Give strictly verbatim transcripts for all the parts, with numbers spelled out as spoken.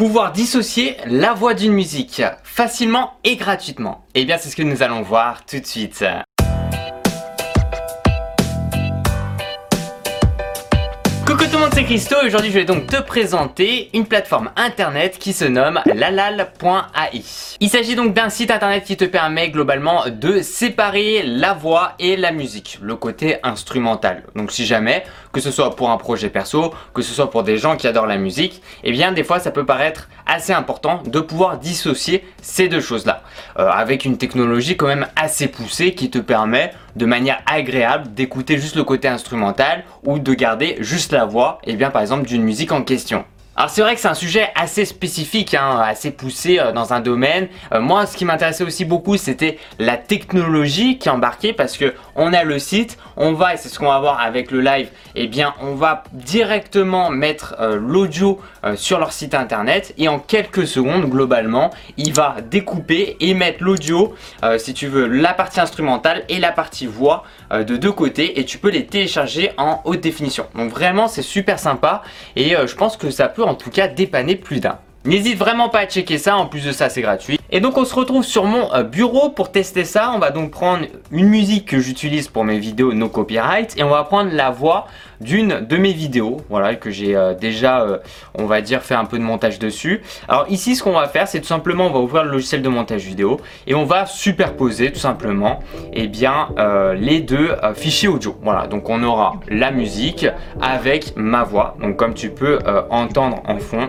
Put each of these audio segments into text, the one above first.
Pouvoir dissocier la voix d'une musique facilement et gratuitement. Et bien c'est ce que nous allons voir tout de suite. Coucou tout le monde, c'est Christo et aujourd'hui je vais donc te présenter une plateforme internet qui se nomme lalal point a i. Il s'agit donc d'un site internet qui te permet globalement de séparer la voix et la musique, le côté instrumental. Donc si jamais, que ce soit pour un projet perso, que ce soit pour des gens qui adorent la musique, et bien des fois ça peut paraître assez important de pouvoir dissocier ces deux choses-là. Euh, avec une technologie quand même assez poussée qui te permet de manière agréable d'écouter juste le côté instrumental ou de garder juste la voix, et bien par exemple d'une musique en question. Alors c'est vrai que c'est un sujet assez spécifique, hein, assez poussé euh, dans un domaine. Euh, moi ce qui m'intéressait aussi beaucoup c'était la technologie qui est embarquée parce que on a le site, on va, et c'est ce qu'on va voir avec le live, et eh bien on va directement mettre euh, l'audio euh, sur leur site internet et en quelques secondes globalement il va découper et mettre l'audio, euh, si tu veux, la partie instrumentale et la partie voix euh, de deux côtés, et tu peux les télécharger en haute définition. Donc vraiment c'est super sympa et euh, je pense que ça peut en tout cas dépanner plus d'un. N'hésite vraiment pas à checker ça, en plus de ça c'est gratuit. Et donc on se retrouve sur mon bureau pour tester ça. On va donc prendre une musique que j'utilise pour mes vidéos no copyright et on va prendre la voix d'une de mes vidéos, voilà, que j'ai euh, déjà, euh, on va dire, fait un peu de montage dessus. Alors ici ce qu'on va faire c'est tout simplement, on va ouvrir le logiciel de montage vidéo et on va superposer tout simplement et eh bien, euh, les deux euh, fichiers audio. Voilà, donc on aura la musique avec ma voix, donc comme tu peux euh, entendre en fond.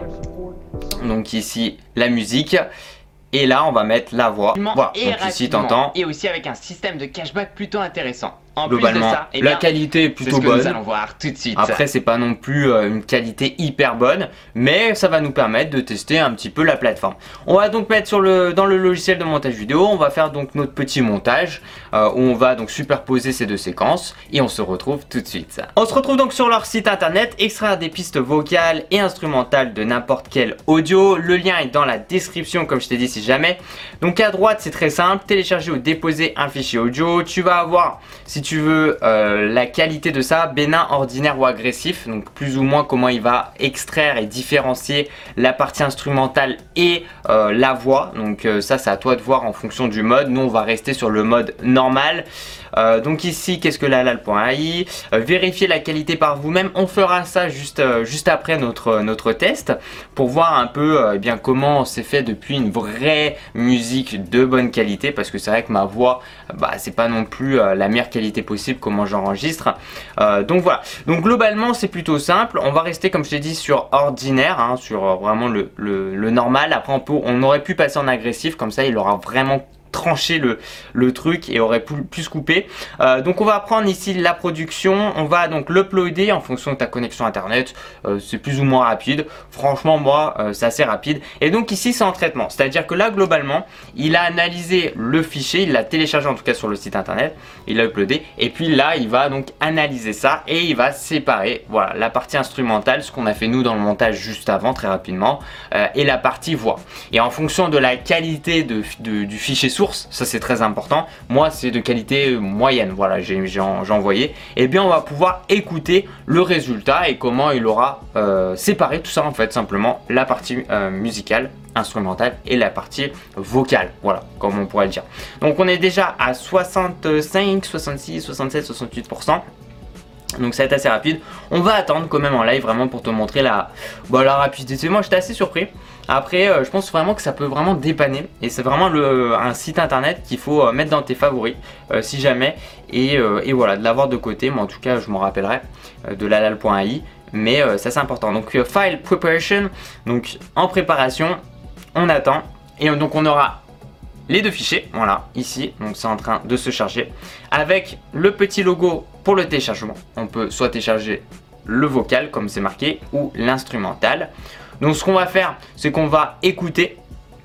Donc ici la musique et là on va mettre la voix. Voilà, et donc ici t'entends. Et aussi avec un système de cashback plutôt intéressant. En Globalement, plus de ça, eh la bien, qualité est plutôt c'est ce que bonne. Nous allons voir tout de suite. Après c'est pas non plus euh, une qualité hyper bonne, mais ça va nous permettre de tester un petit peu la plateforme. On va donc mettre sur le, dans le logiciel de montage vidéo, on va faire donc notre petit montage euh, où on va donc superposer ces deux séquences et on se retrouve tout de suite. On se retrouve donc sur leur site internet, extraire des pistes vocales et instrumentales de n'importe quel audio. Le lien est dans la description comme je t'ai dit si jamais. Donc à droite c'est très simple, télécharger ou déposer un fichier audio. Tu vas avoir, si tu veux, euh, la qualité de ça, bénin, ordinaire ou agressif, donc plus ou moins comment il va extraire et différencier la partie instrumentale et euh, la voix. Donc euh, ça c'est à toi de voir en fonction du mode. Nous on va rester sur le mode normal. Euh, donc ici qu'est-ce que lalal point a i, euh, vérifier la qualité par vous-même. On fera ça juste, euh, juste après notre, notre test pour voir un peu euh, eh bien, comment c'est fait depuis une vraie musique de bonne qualité, parce que c'est vrai que ma voix bah, c'est pas non plus euh, la meilleure qualité possible comment j'enregistre. Euh, donc voilà, donc globalement c'est plutôt simple. On va rester comme je t'ai dit sur ordinaire, hein, sur euh, vraiment le, le, le normal. Après on, peut, on aurait pu passer en agressif, comme ça il aura vraiment trancher le, le truc et aurait pu, pu se couper. Euh, donc on va prendre ici la production, on va donc l'uploader en fonction de ta connexion internet. Euh, c'est plus ou moins rapide, franchement moi euh, c'est assez rapide. Et donc ici c'est en traitement, c'est à dire que là globalement il a analysé le fichier, il l'a téléchargé en tout cas sur le site internet, il l'a uploadé et puis là il va donc analyser ça et il va séparer, voilà, la partie instrumentale, ce qu'on a fait nous dans le montage juste avant très rapidement, euh, et la partie voix. Et en fonction de la qualité de, de, du fichier source, ça c'est très important, moi c'est de qualité moyenne, voilà, j'ai envoyé, et bien on va pouvoir écouter le résultat et comment il aura euh, séparé tout ça en fait, simplement la partie euh, musicale, instrumentale et la partie vocale, voilà, comme on pourrait le dire. Donc on est déjà à soixante-cinq, soixante-six, soixante-sept, soixante-huit pour cent. Donc ça va être assez rapide. On va attendre quand même en live vraiment pour te montrer la, bah, la rapidité. Moi j'étais assez surpris. Après euh, je pense vraiment que ça peut vraiment dépanner. Et c'est vraiment le, un site internet qu'il faut euh, mettre dans tes favoris euh, si jamais. Et, euh, et voilà, de l'avoir de côté. Moi en tout cas je m'en rappellerai euh, de lalal point a i. Mais euh, ça c'est important. Donc euh, file preparation. Donc en préparation, on attend. Et euh, donc on aura les deux fichiers, voilà, ici, donc c'est en train de se charger avec le petit logo pour le téléchargement. On peut soit télécharger le vocal comme c'est marqué ou l'instrumental. Donc ce qu'on va faire, c'est qu'on va écouter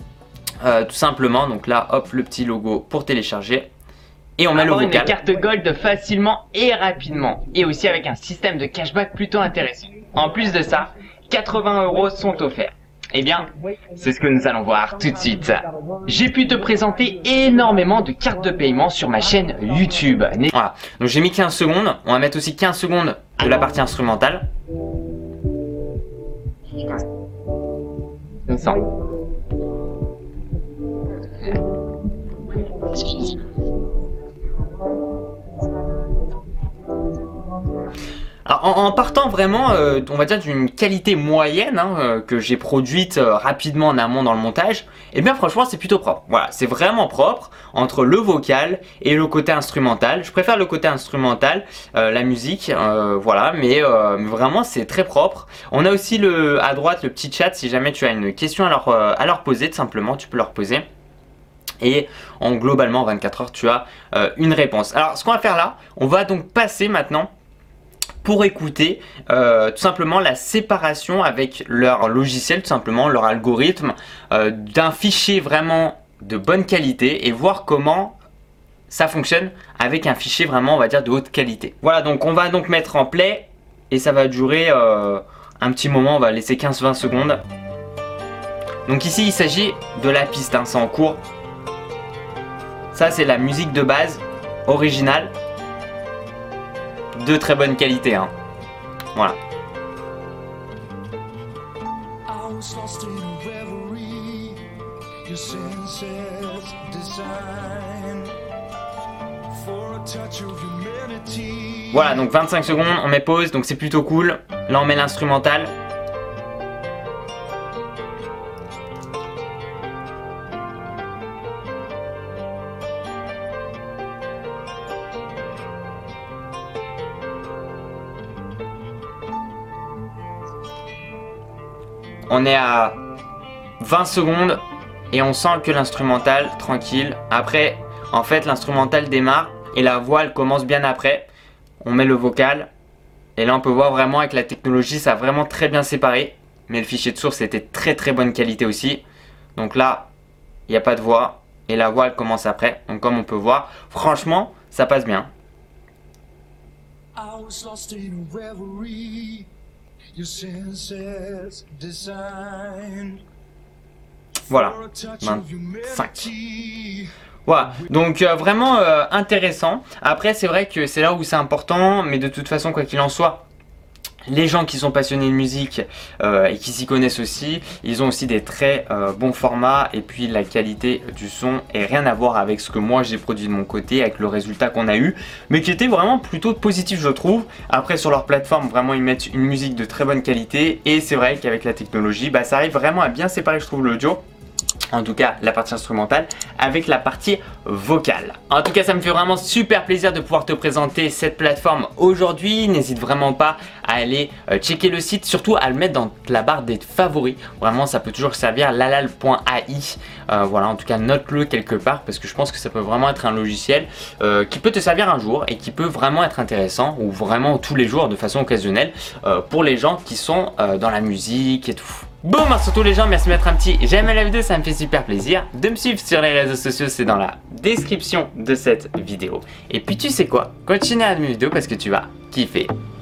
euh, tout simplement. Donc là, hop, le petit logo pour télécharger et on met le vocal. Une carte gold facilement et rapidement et aussi avec un système de cashback plutôt intéressant. En plus de ça, quatre-vingts euros sont offerts. Eh bien, c'est ce que nous allons voir tout de suite. J'ai pu te présenter énormément de cartes de paiement sur ma chaîne YouTube. Voilà, donc j'ai mis quinze secondes. On va mettre aussi quinze secondes de la partie instrumentale. finissant. Alors, en, en partant vraiment, euh, on va dire d'une qualité moyenne hein, euh, que j'ai produite euh, rapidement en amont dans le montage, et eh bien franchement c'est plutôt propre. Voilà, c'est vraiment propre entre le vocal et le côté instrumental. Je préfère le côté instrumental, euh, la musique, euh, voilà, mais, euh, mais vraiment c'est très propre. On a aussi le, à droite le petit chat si jamais tu as une question à leur, euh, à leur poser, tout simplement, tu peux leur poser. Et en globalement en vingt-quatre heures tu as euh, une réponse. Alors ce qu'on va faire là, on va donc passer maintenant pour écouter euh, tout simplement la séparation avec leur logiciel, tout simplement leur algorithme euh, d'un fichier vraiment de bonne qualité et voir comment ça fonctionne avec un fichier vraiment on va dire de haute qualité. Voilà, donc on va donc mettre en play et ça va durer euh, un petit moment, on va laisser quinze à vingt secondes. Donc ici il s'agit de la piste, hein, c'est en cours. Ça c'est la musique de base originale. De très bonne qualité, hein. Voilà. Voilà, donc vingt-cinq secondes, on met pause, donc c'est plutôt cool. Là on met l'instrumental. On est à vingt secondes et on sent que l'instrumental, tranquille. Après, en fait, l'instrumental démarre et la voix, elle commence bien après. On met le vocal et là, on peut voir vraiment avec la technologie, ça a vraiment très bien séparé. Mais le fichier de source était très très bonne qualité aussi. Donc là, il n'y a pas de voix et la voix, elle commence après. Donc comme on peut voir, franchement, ça passe bien. Voilà, vingt-cinq. Voilà, donc euh, vraiment euh, intéressant. Après c'est vrai que c'est là où c'est important, mais de toute façon quoi qu'il en soit, les gens qui sont passionnés de musique euh, et qui s'y connaissent aussi, ils ont aussi des très euh, bons formats et puis la qualité du son est rien à voir avec ce que moi j'ai produit de mon côté, avec le résultat qu'on a eu, mais qui était vraiment plutôt positif je trouve. Après sur leur plateforme vraiment ils mettent une musique de très bonne qualité et c'est vrai qu'avec la technologie bah, ça arrive vraiment à bien séparer je trouve l'audio. En tout cas la partie instrumentale avec la partie vocale. En tout cas ça me fait vraiment super plaisir de pouvoir te présenter cette plateforme aujourd'hui. N'hésite vraiment pas à aller euh, checker le site, surtout à le mettre dans la barre des favoris. Vraiment ça peut toujours servir, lalal point A I. euh, Voilà, en tout cas note-le quelque part parce que je pense que ça peut vraiment être un logiciel euh, qui peut te servir un jour et qui peut vraiment être intéressant ou vraiment tous les jours de façon occasionnelle euh, pour les gens qui sont euh, dans la musique et tout. Bon, bah surtout les gens, merci de mettre un petit j'aime à la vidéo, ça me fait super plaisir. De me suivre sur les réseaux sociaux, c'est dans la description de cette vidéo. Et puis tu sais quoi, continue à regarder mes vidéos parce que tu vas kiffer.